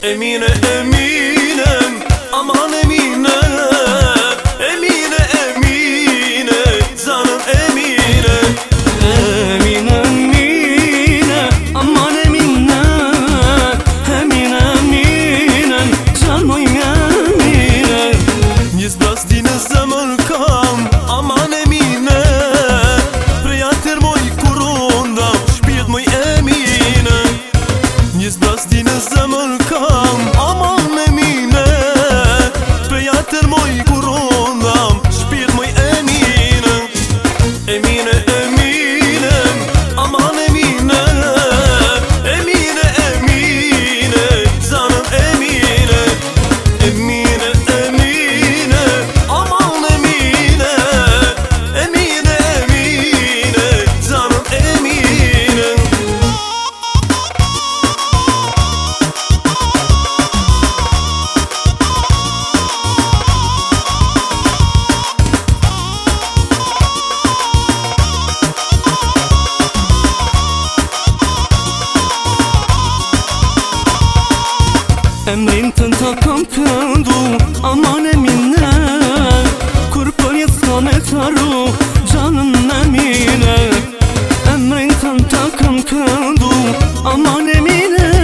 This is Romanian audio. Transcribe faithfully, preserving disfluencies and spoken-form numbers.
Emine Eminem, aman Emine, Emine Emine, canım Emine. Emine Emine, aman Emine, Emine Emine, canım Emine. Nie zblasty na zamolkam, aman Emine, prijatel moj kurunda, śpiew mój Emine. Nie zblasty na zamolkam, aman Emine, prijatel moj kurunda, śpiew mój Emine. Emine Eminem, aman Emine, Emine Emine, canım Emine. Emine Emine, aman Emine, Emine Emine, canım Emine. Emrin ten takam pędu, aman Emine, kurban sana taru, canım Emine. Emrin ten takam pędu, aman Emine,